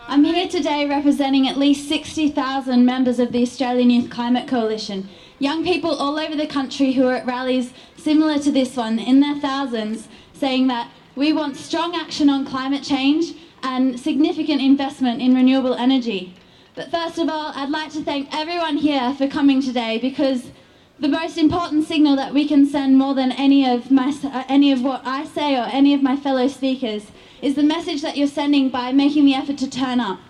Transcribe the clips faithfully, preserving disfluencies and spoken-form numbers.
I'm here today representing at least sixty thousand members of the Australian Youth Climate Coalition, young people all over the country who are at rallies similar to this one in their thousands, saying that we want strong action on climate change and significant investment in renewable energy. But first of all, I'd like to thank everyone here for coming today, because the most important signal that we can send, more than any of my, uh, any of what I say or any of my fellow speakers, is the message that you're sending by making the effort to turn up.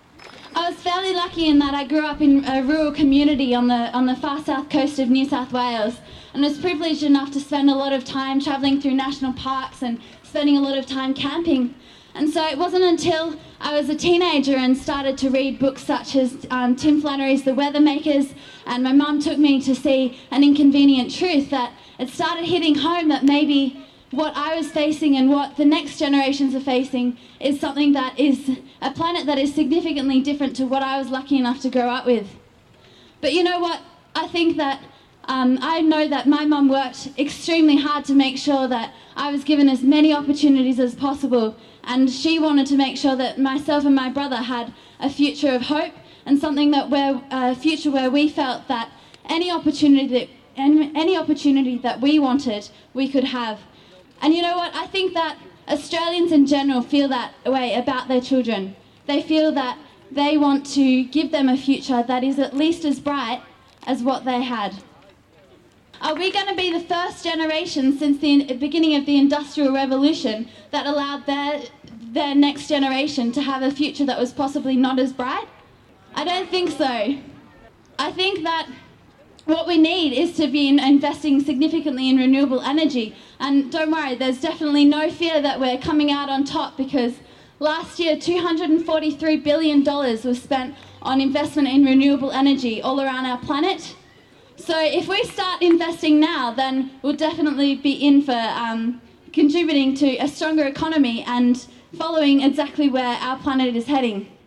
I was fairly lucky in that I grew up in a rural community on the, on the far south coast of New South Wales, and was privileged enough to spend a lot of time travelling through national parks and spending a lot of time camping. And so it wasn't until I was a teenager and started to read books such as um, Tim Flannery's The Weather Makers, and my mum took me to see An Inconvenient Truth, that it started hitting home that maybe what I was facing and what the next generations are facing is something that is a planet that is significantly different to what I was lucky enough to grow up with. But you know what? I think that Um, I know that my mum worked extremely hard to make sure that I was given as many opportunities as possible, and she wanted to make sure that myself and my brother had a future of hope, and something that where a future where we felt that any opportunity that any, any opportunity that we wanted, we could have. And you know what? I think that Australians in general feel that way about their children. They feel that they want to give them a future that is at least as bright as what they had. Are we going to be the first generation since the beginning of the Industrial Revolution that allowed their, their next generation to have a future that was possibly not as bright? I don't think so. I think that what we need is to be investing significantly in renewable energy. And don't worry, there's definitely no fear that we're coming out on top, because last year two hundred forty-three billion dollars was spent on investment in renewable energy all around our planet. So if we start investing now, then we'll definitely be in for um, contributing to a stronger economy and following exactly where our planet is heading.